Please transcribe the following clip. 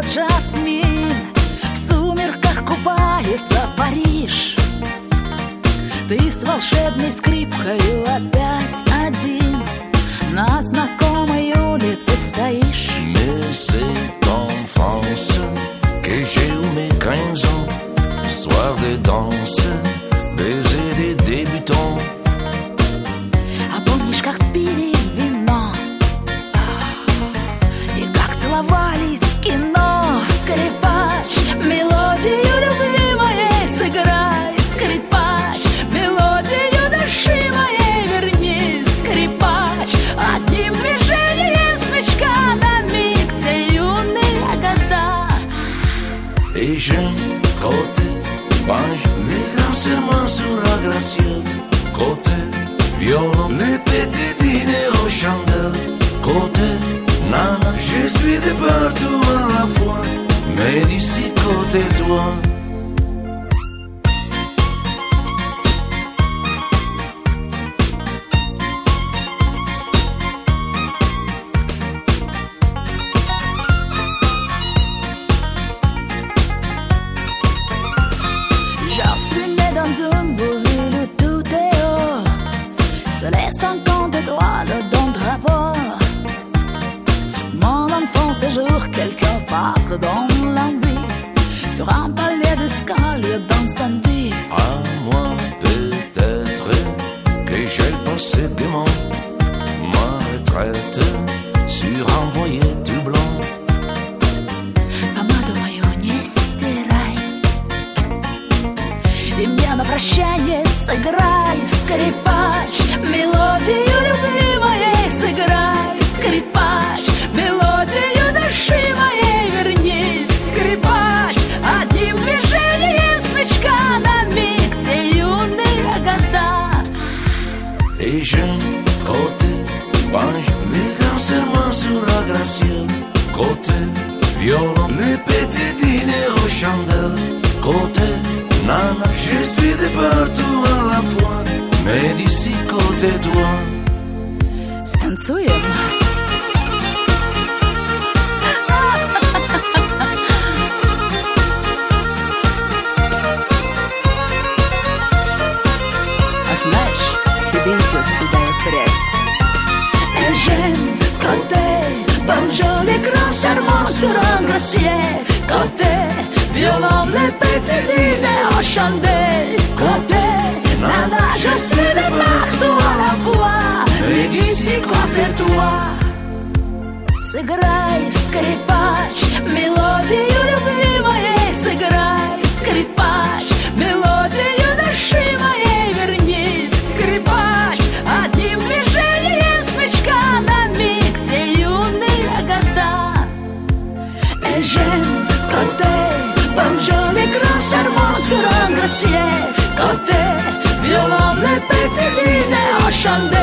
цветет жасмин, в сумерках купается Париж. Ты с волшебной скрипкой опять один на знакомой улице стоишь. Mais c'est en France que j'ai eu mes 15 ans, soir de danse, baiser des débutants. А помнишь, как пили вино и как целовались в кино? Скрипач, мелодию любви моей сыграй. Скрипач, мелодию души моей верни. Скрипач, одним движением смычка на миг те юные года. Et j'aime côté banjo, les grands serments sur la gracielle. Côté violon, les petits dîners aux chandelles. Côté nana, je suis de partout à la fois, mais d'ici côté toi. Je suis né dans une ville où tout est haut, sur les 50 étoiles d'un drapeau. Mon enfant séjour quelque part dans la vie, sur un palier d'escalier d'incendie. À moi peut-être que j'ai passé gaiement ma retraite sur un voilier tout blanc. Помаду мою не стирай, и мне на прощание сыграй. Скрипач, мелодию любви моей сыграй. Скрипач, мелодию души моей верни. Скрипач, одним движением смычка на миг те юные года. Et j'aime côté banjo, les grands serments sur la gracielle. Côté violon, les petits dîners aux chandelles. Côté nana, je suis de partout à la fois, mais d'ici côté toi. Станцуем. А знаешь, тебе идет сюда пресс. Et j'aime côté banjo, les grands serments sur un gracier. Côté violon, les petits dîners aux chandelles. Côté nana, je suis de partout à la fois, mais d'ici côté toi. Сыграй, скрипач, мелодию любви моей сыграй. Скрипач, мелодию души моей верни. Скрипач, одним движением смычка на миг те юные года. Et j'aime côté banjo, les grands serments sur un gracier. Côté violon, les petits dîners aux chandelles.